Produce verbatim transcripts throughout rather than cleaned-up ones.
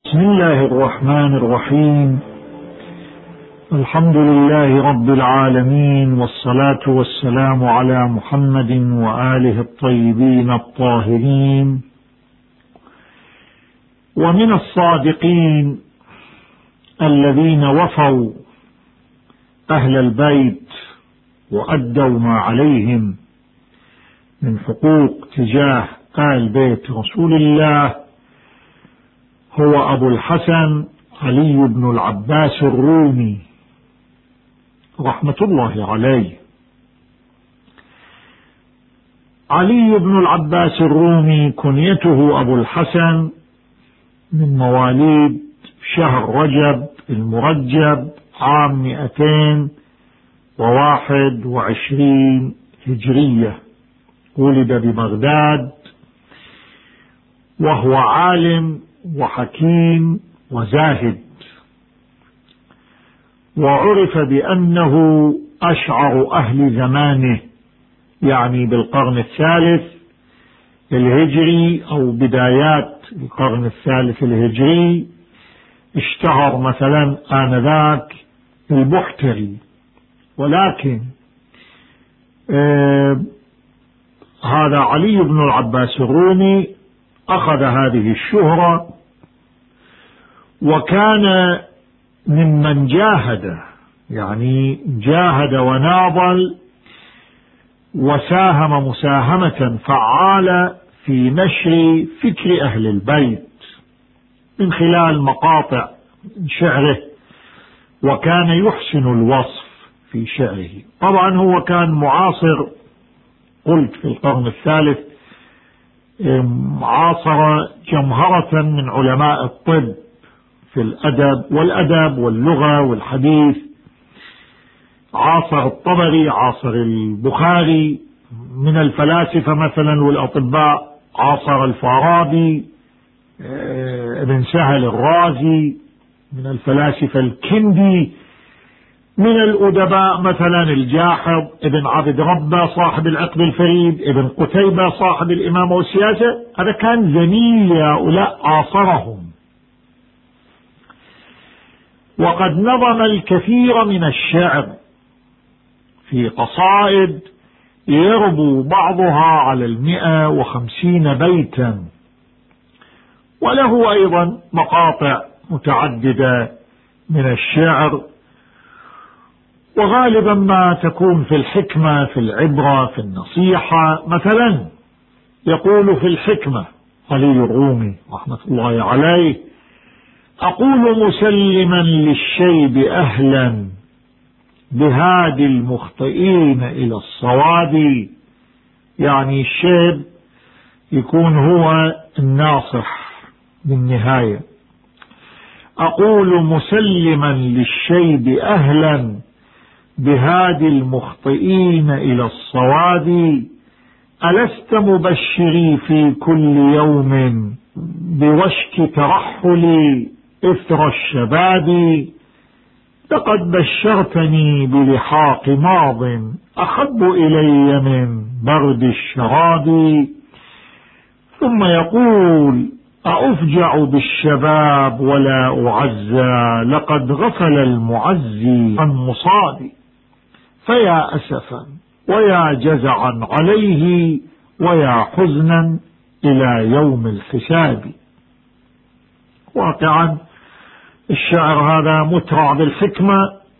بسم الله الرحمن الرحيم. الحمد لله رب العالمين، والصلاة والسلام على محمد وآله الطيبين الطاهرين. ومن الصادقين الذين وفوا أهل البيت وأدوا ما عليهم من حقوق تجاه آل بيت رسول الله هو أبو الحسن علي بن العباس الرومي رحمة الله عليه. علي بن العباس الرومي كنيته أبو الحسن، من مواليد شهر رجب المرجب عام مئتين وواحد وعشرين هجرية. ولد ببغداد، وهو عالم وحكيم وزاهد، وعرف بأنه أشعر أهل زمانه، يعني بالقرن الثالث الهجري أو بدايات القرن الثالث الهجري. اشتهر مثلا آنذاك البحتري، ولكن آه هذا علي بن العباس الرومي أخذ هذه الشهرة، وكان ممن جاهد، يعني جاهد وناضل وساهم مساهمة فعالة في نشر فكر أهل البيت من خلال مقاطع شعره، وكان يحسن الوصف في شعره. طبعا هو كان معاصر، قلت في القرن الثالث، عاصر جمهرة من علماء الطب في الأدب والأدب واللغة والحديث. عاصر الطبري، عاصر البخاري. من الفلاسفة مثلا والأطباء عاصر الفارابي، ابن سهل الرازي. من الفلاسفة الكندي. من الأدباء مثلا الجاحظ ابن عبد ربه صاحب العقد الفريد، ابن قتيبة صاحب الإمامة والسياسة. هذا كان زميل هؤلاء، عاصرهم. وقد نظم الكثير من الشعر في قصائد يربو بعضها على المئة وخمسين بيتا، وله أيضا مقاطع متعددة من الشعر، وغالبا ما تكون في الحكمة، في العبرة، في النصيحة. مثلا يقول في الحكمة علي الرومي رحمة الله عليه: أقول مسلما للشيب أهلا بهادي المخطئين إلى الصواب. يعني الشيب يكون هو الناصح بالنهاية. أقول مسلما للشيب أهلا بهادي المخطئين إلى الصواب. ألست مبشري في كل يوم بوشك ترحلي إثر الشباب. لقد بشرتني بلحاق ماض أحب إلي من برد الشراب. ثم يقول: أفجع بالشباب ولا أعزى، لقد غفل المعزي عن مصابي. فيا أسفا ويا جزعا عليه، ويا حزنا إلى يوم الحساب. واقعا الشعر هذا مترع بالحكمة.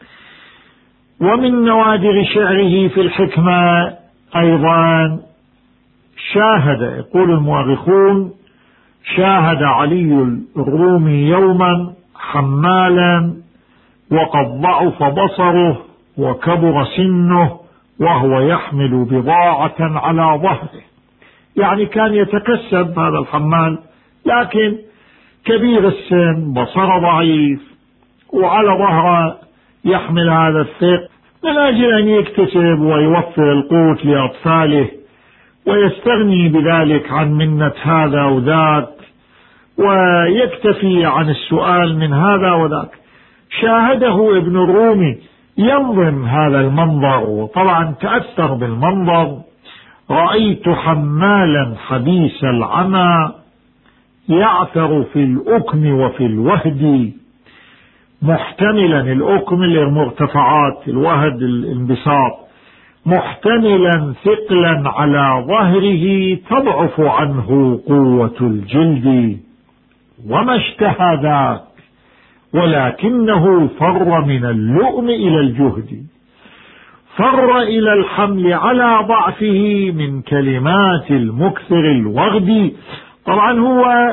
ومن نوادر شعره في الحكمة أيضا شاهد، يقول المؤرخون: شاهد علي الرومي يوما حمالا وقد ضعف بصره وكبر سنه وهو يحمل بضاعة على ظهره. يعني كان يتكسب هذا الحمال، لكن كبير السن، بصره ضعيف، وعلى ظهره يحمل هذا الثقل من أجل أن يكتسب ويوفر القوت لأطفاله، ويستغني بذلك عن منة هذا وذاك، ويكتفي عن السؤال من هذا وذاك. شاهده ابن الرومي ينظم هذا المنظر، وطبعا تأثر بالمنظر. رأيت حمالا حبيس العمى يعثر في الأكم وفي الوهد، محتملا الأكم الارتفاعات، الوهد الانبساط، محتملا ثقلا على ظهره تضعف عنه قوة الجلد، وما اشتهى ذاك ولكنه فر من اللؤم إلى الجهد، فر إلى الحمل على ضعفه من كلمات المكثر الوغد. طبعا هو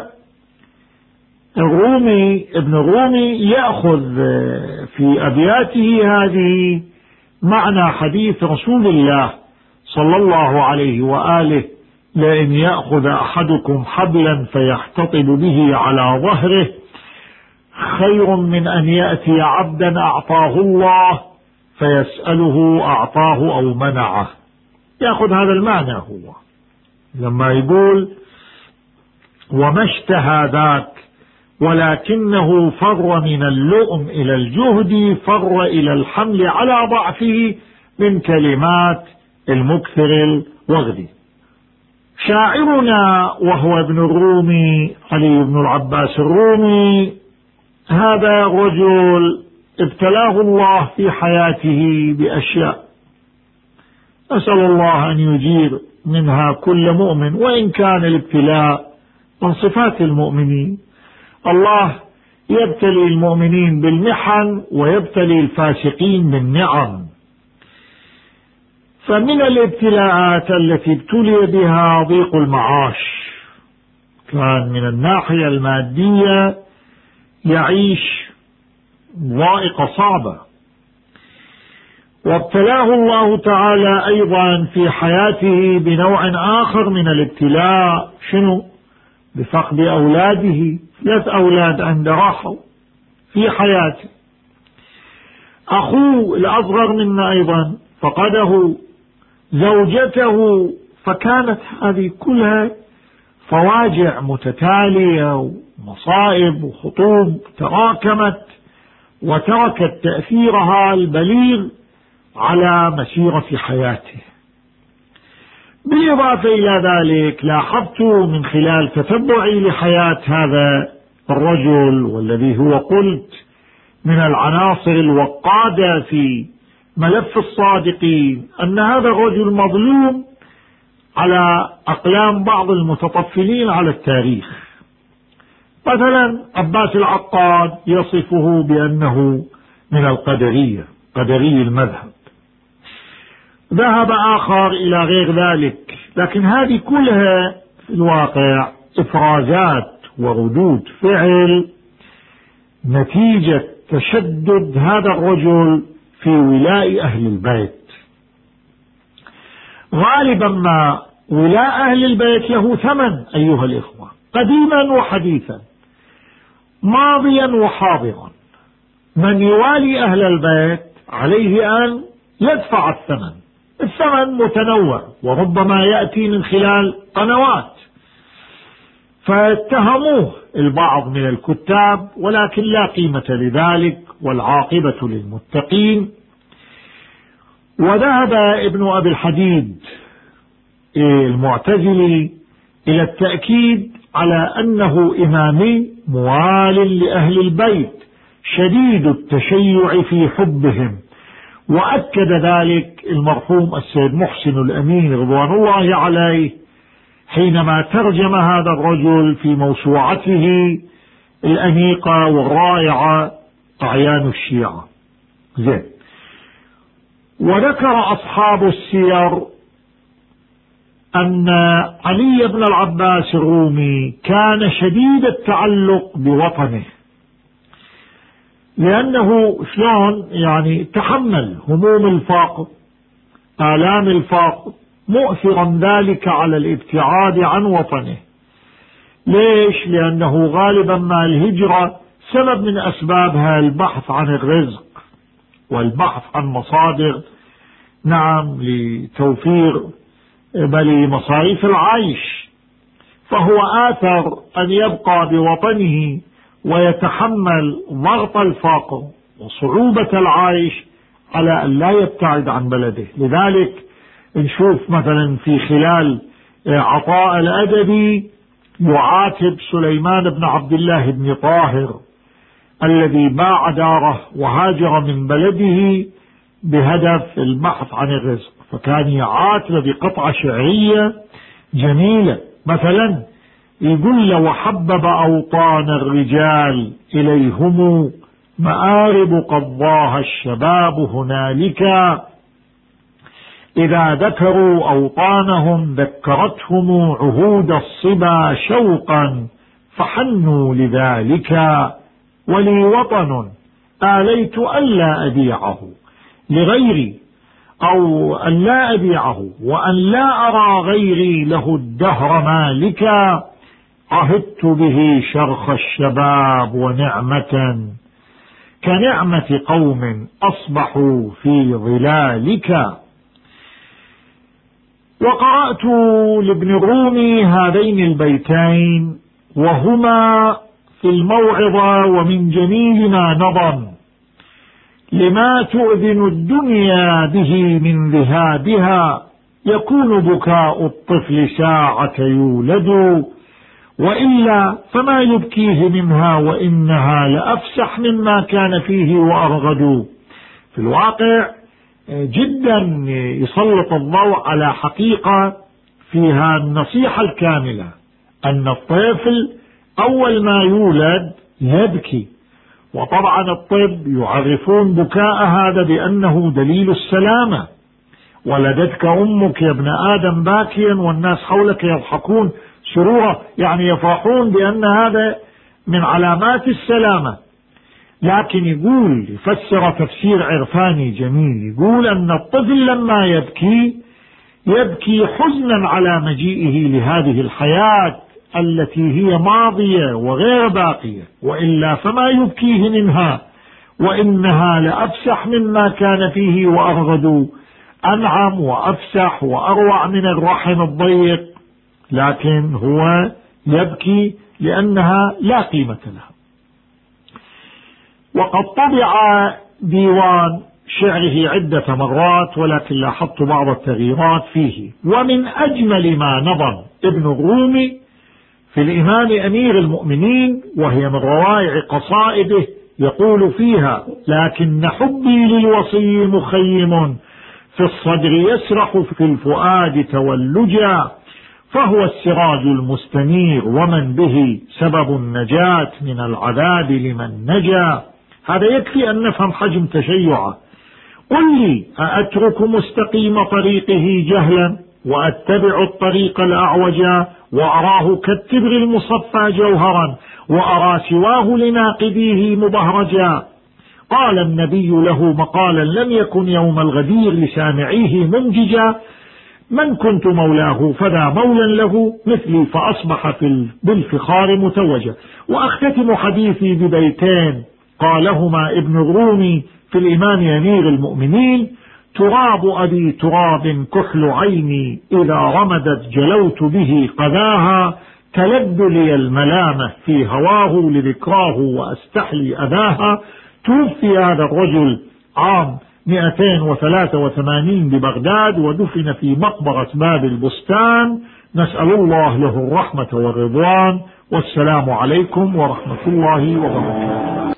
الرومي ابن الرومي يأخذ في أبياته هذه معنى حديث رسول الله صلى الله عليه وآله: لئن يأخذ أحدكم حبلا فيحتطب به على ظهره خير من أن يأتي عبدا أعطاه الله فيسأله أعطاه أو منعه. يأخذ هذا المعنى هو لما يقول وما اشتهى ذاك ولكنه فر من اللؤم إلى الجهد، فر إلى الحمل على ضعفه من كلمات المكثر الوغد. شاعرنا وهو ابن الرومي علي بن العباس الرومي، هذا رجل ابتلاه الله في حياته بأشياء أسأل الله أن يجير منها كل مؤمن، وإن كان الابتلاء من صفات المؤمنين. الله يبتلي المؤمنين بالمحن ويبتلي الفاسقين بالنعم. فمن الابتلاءات التي ابتلي بها ضيق المعاش، كان من الناحية المادية يعيش ضائقة صعبة، وابتلاه الله تعالى أيضا في حياته بنوع آخر من الابتلاء. شنو؟ بفقد أولاده، ثلاث أولاد عنده راحوا في حياته. أخوه الأصغر منا أيضا فقده، زوجته، فكانت هذه كلها فواجع متتالية ومصائب وخطوب تراكمت وتركت تأثيرها البليغ على مسيرة حياته. بالإضافة إلى ذلك لاحظت من خلال تتبعي لحياة هذا الرجل، والذي هو قلت من العناصر الوقادة في ملف الصادقين، أن هذا الرجل مظلوم على أقلام بعض المتطفلين على التاريخ. مثلا عباس العقاد يصفه بأنه من القدرية، قدري المذهب. ذهب آخر إلى غير ذلك، لكن هذه كلها في الواقع إفرازات وردود فعل نتيجة تشدد هذا الرجل في ولاء أهل البيت. غالبا ما ولاء أهل البيت له ثمن أيها الإخوة، قديما وحديثا، ماضيا وحاضرا. من يوالي أهل البيت عليه أن يدفع الثمن. الثمن متنوع وربما يأتي من خلال قنوات، فاتهموه البعض من الكتاب، ولكن لا قيمة لذلك والعاقبة للمتقين. وذهب ابن أبي الحديد المعتزلي إلى التأكيد على أنه إمامي موال لأهل البيت شديد التشيع في حبهم، وأكد ذلك المرحوم السيد محسن الأمين رضوان الله عليه حينما ترجم هذا الرجل في موسوعته الأنيقة والرائعة أعيان الشيعة. زين. وذكر أصحاب السير أن علي بن العباس الرومي كان شديد التعلق بوطنه، لأنه شلون يعني تحمل هموم الفاقد، آلام الفاقد، مؤثرا ذلك على الابتعاد عن وطنه. ليش؟ لأنه غالبا ما الهجرة سبب من أسبابها البحث عن الرزق والبحث عن مصادر نعم لتوفير بل مصاريف العيش، فهو آثر أن يبقى بوطنه ويتحمل ضغط الفقر وصعوبة العيش على أن لا يبتعد عن بلده. لذلك نشوف مثلا في خلال عطاء الأدبي يعاتب سليمان بن عبد الله بن طاهر الذي باع داره وهاجر من بلده بهدف البحث عن الرزق، فكان يعاتب بقطعة شعرية جميلة. مثلا يقول له: وحبب أوطان الرجال إليهم مآرب قضاها الشباب هنالك، إذا ذكروا أوطانهم ذكرتهم عهود الصبا شوقا فحنوا لذلك، ولي وطن آليت ألا أبيعه لغيري، أو أن لا أبيعه وأن لا أرى غيري له الدهر مالكا، عهدت به شرخ الشباب ونعمة كنعمة قوم أصبحوا في ظلالك. وقرأت لابن الرومي هذين البيتين وهما في الموعظة ومن جميل ما نظم: لما تؤذن الدنيا به من ذهابها، يكون بكاء الطفل ساعة يولد، وإلا فما يبكيه منها وإنها لأفسح مما كان فيه وأرغد. في الواقع جدا يسلط الضوء على حقيقة فيها النصيحة الكاملة، أن الطفل أول ما يولد يبكي، وطبعا الطب يعرفون بكاء هذا بأنه دليل السلامة. ولدتك أمك يا ابن آدم باكيا والناس حولك يضحكون سرورا، يعني يفرحون بأن هذا من علامات السلامة. لكن يقول يفسر تفسير عرفاني جميل، يقول أن الطفل لما يبكي يبكي حزنا على مجيئه لهذه الحياة التي هي ماضية وغير باقية، وإلا فما يبكيه منها وإنها لأفسح مما كان فيه وأرغد، أنعم وأفسح وأروع من الرحم الضيق، لكن هو يبكي لأنها لا قيمة لها. وقد طبع ديوان شعره عدة مرات، ولكن لاحظت بعض التغييرات فيه. ومن أجمل ما نظم ابن الرومي في الإمام أمير المؤمنين، وهي من روائع قصائده، يقول فيها: لكن حبي للوصي مخيم في الصدر يسرح في الفؤاد تولجا، فهو السراج المستنير ومن به سبب النجاة من العذاب لمن نجا. هذا يكفي أن نفهم حجم تشيعه. قل لي أأترك مستقيم طريقه جهلا وأتبع الطريق الأعوجا، وأراه كالتبر المصفى جوهرا وأرى سواه لناقديه مبهرجا. قال النبي له مقالا لم يكن يوم الغدير لسامعيه منججا: من كنت مولاه فذا مولا له مثلي، فأصبح في بالفخار متوجا. وأختتم حديثي ببيتين قالهما ابن الرومي في الإمام أمير المؤمنين: تراب أبي تراب كحل عيني، إذا رمدت جلوت به قذاها، تلد لي الملامة في هواه لذكراه وأستحلي أذاها. توفي هذا الرجل عام مئتين وثلاثة وثمانين ببغداد، ودفن في مقبرة باب البستان. نسأل الله له الرحمة والرضوان، والسلام عليكم ورحمة الله وبركاته.